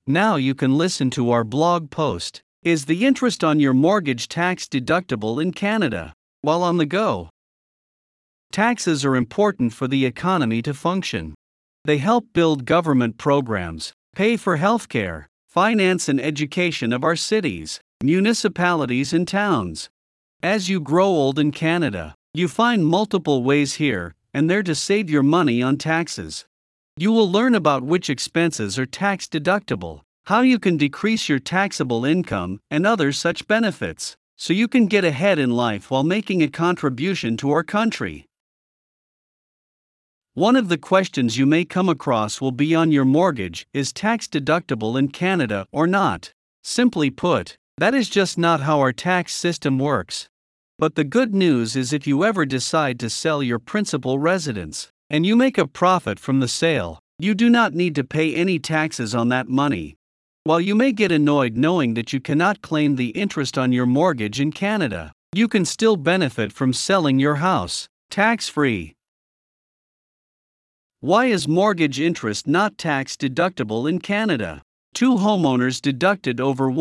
Now you can listen to our blog post. Is the interest on your mortgage tax deductible in Canada? While on the go, taxes are important for the economy to function. They help build government programs, pay for healthcare, finance and education of our cities, municipalities, and towns. As you grow old in Canada, you find multiple ways here and there to save your money on taxes. You will learn about which expenses are tax deductible, how you can decrease your taxable income, and other such benefits, so you can get ahead in life while making a contribution to our country. One of the questions you may come across will be on your mortgage: is tax deductible in Canada or not? Simply put, that is just not how our tax system works. But the good news is, if you ever decide to sell your principal residence, and you make a profit from the sale, you do not need to pay any taxes on that money. While you may get annoyed knowing that you cannot claim the interest on your mortgage in Canada, you can still benefit from selling your house, tax-free. Why is mortgage interest not tax deductible in Canada? Two homeowners deducted over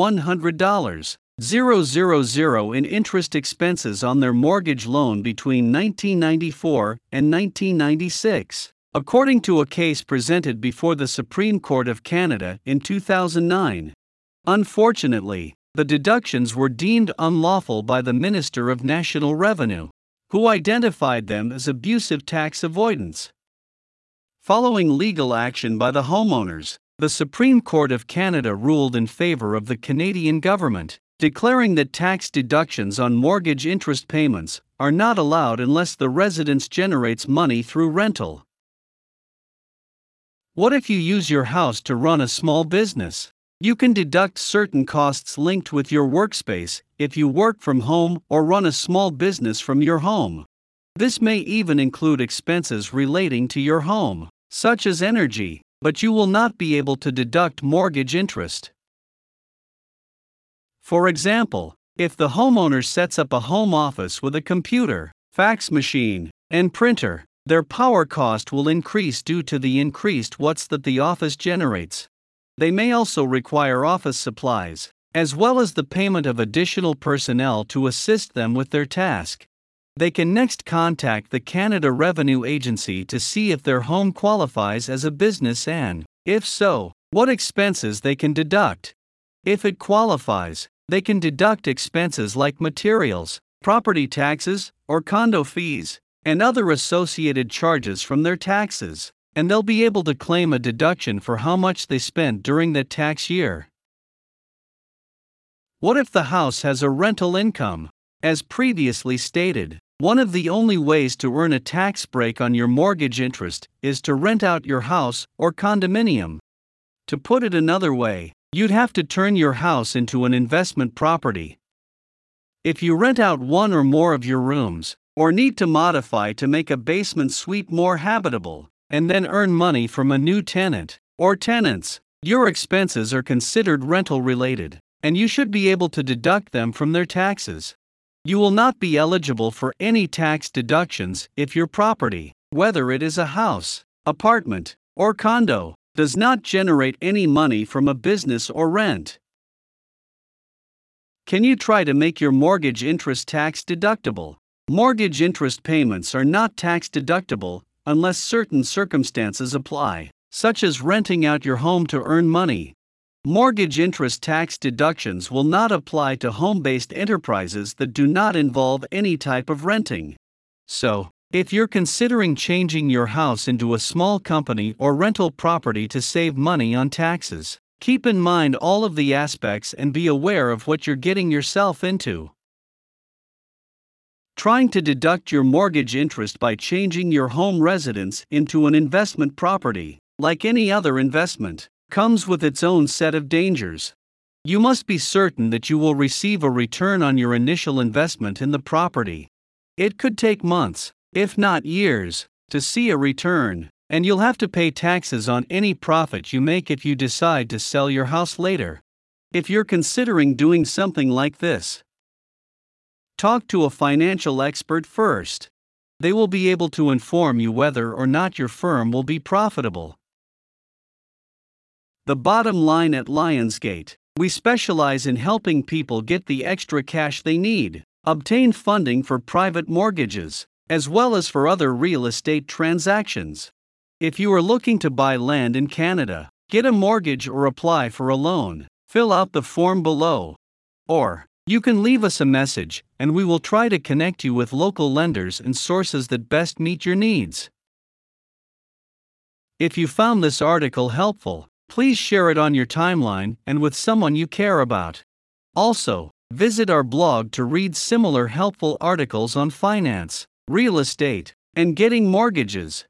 $100,000 in interest expenses on their mortgage loan between 1994 and 1996, according to a case presented before the Supreme Court of Canada in 2009. Unfortunately, the deductions were deemed unlawful by the Minister of National Revenue, who identified them as abusive tax avoidance. Following legal action by the homeowners, the Supreme Court of Canada ruled in favor of the Canadian government, declaring that tax deductions on mortgage interest payments are not allowed unless the residence generates money through rental. What if you use your house to run a small business? You can deduct certain costs linked with your workspace if you work from home or run a small business from your home. This may even include expenses relating to your home, such as energy, but you will not be able to deduct mortgage interest. For example, if the homeowner sets up a home office with a computer, fax machine, and printer, their power cost will increase due to the increased watts that the office generates. They may also require office supplies, as well as the payment of additional personnel to assist them with their task. They can next contact the Canada Revenue Agency to see if their home qualifies as a business and, if so, what expenses they can deduct. If it qualifies, they can deduct expenses like materials, property taxes, or condo fees, and other associated charges from their taxes, and they'll be able to claim a deduction for how much they spent during that tax year. What if the house has a rental income? As previously stated, one of the only ways to earn a tax break on your mortgage interest is to rent out your house or condominium. To put it another way, you'd have to turn your house into an investment property. If you rent out one or more of your rooms, or need to modify to make a basement suite more habitable, and then earn money from a new tenant or tenants, your expenses are considered rental related, and you should be able to deduct them from their taxes. You will not be eligible for any tax deductions if your property, whether it is a house, apartment, or condo, does not generate any money from a business or rent. Can you try to make your mortgage interest tax deductible? Mortgage interest payments are not tax deductible unless certain circumstances apply, such as renting out your home to earn money. Mortgage interest tax deductions will not apply to home-based enterprises that do not involve any type of renting. So, if you're considering changing your house into a small company or rental property to save money on taxes, keep in mind all of the aspects and be aware of what you're getting yourself into. Trying to deduct your mortgage interest by changing your home residence into an investment property, like any other investment, comes with its own set of dangers. You must be certain that you will receive a return on your initial investment in the property. It could take months, if not years, to see a return, and you'll have to pay taxes on any profit you make if you decide to sell your house later. If you're considering doing something like this, talk to a financial expert first. They will be able to inform you whether or not your firm will be profitable. The bottom line at Lionsgate: we specialize in helping people get the extra cash they need, obtain funding for private mortgages, as well as for other real estate transactions. If you are looking to buy land in Canada, get a mortgage or apply for a loan, fill out the form below. Or, you can leave us a message, and we will try to connect you with local lenders and sources that best meet your needs. If you found this article helpful, please share it on your timeline and with someone you care about. Also, visit our blog to read similar helpful articles on finance, real estate, and getting mortgages.